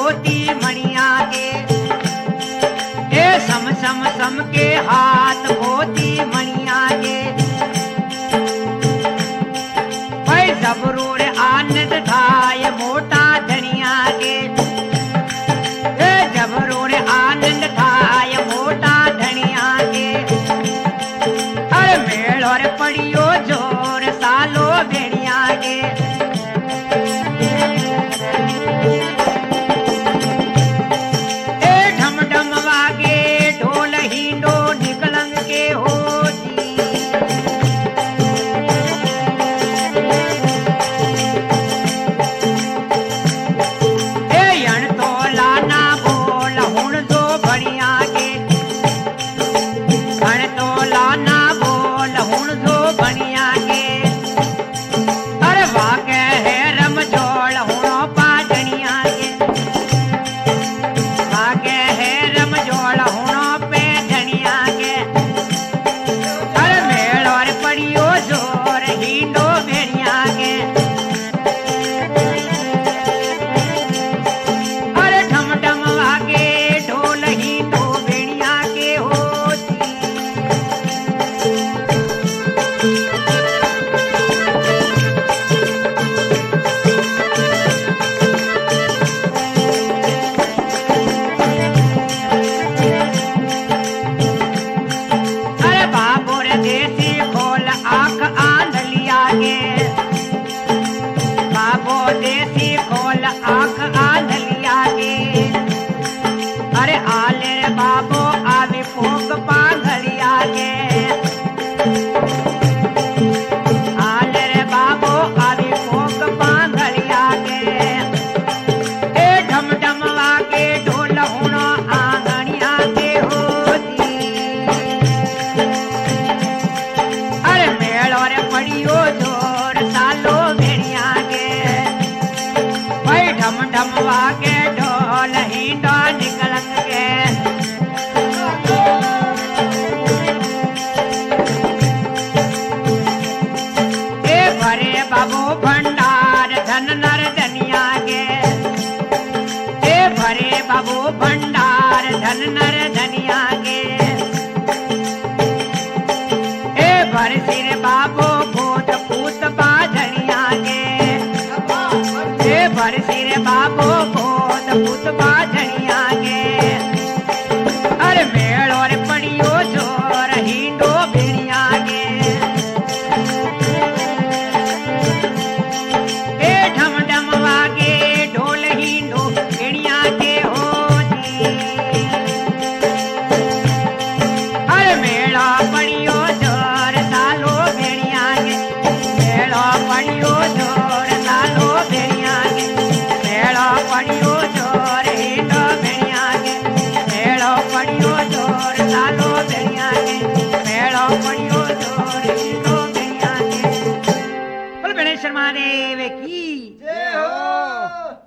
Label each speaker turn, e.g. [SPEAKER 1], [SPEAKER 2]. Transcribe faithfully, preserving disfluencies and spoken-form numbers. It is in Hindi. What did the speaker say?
[SPEAKER 1] होती मणिया के, ए सम सम सम के हाथ होती मणिया के। भाई जबरूर आनंद थाय मोटा धनिया के, ए जबरूर आनंद थाय मोटा धनिया के। अरे मेल और पड़ियो जोर सालो भेड़िया के। देसी खोल आंख आंधलिया के। अरे आले रे बाबो आवी फोक पांघलिया के। आले रे बाबो आवी फोक पांघलिया के। ए ढम ढमवा के ढोल हुणो आंगणिया के होती। अरे मेलो रे पड़ियो जोर सालो भेड़िया के। ढम ढमवा के ढोल हिंडो निकलत के। ए भरे बाबू भंडार धन नर धनिया के। ए भरे बाबू भंडार धन नर धनिया के। ए भर सिर बाबू भूत पूत बाधनिया के। भर सिर बाबो भूत भूत बाधनिया के। अरे मेल और पड़ियो जोर हिंडो भेड़िया के। ए ढम ढमवा के ढोल हिंडो भेड़िया के होती। अरे मेला पड़ियो जोर सालो भेड़िया के। मेला पड़ियो जोर सालो भेड़िया के। पड़ियो जोर हिंडो भेड़िया के। मेलो पड़ियो जोर सालो भेड़िया के। मेलो पड़ियो जोर हिंडो भेड़िया के। बोल गणेश महादेव की जय हो।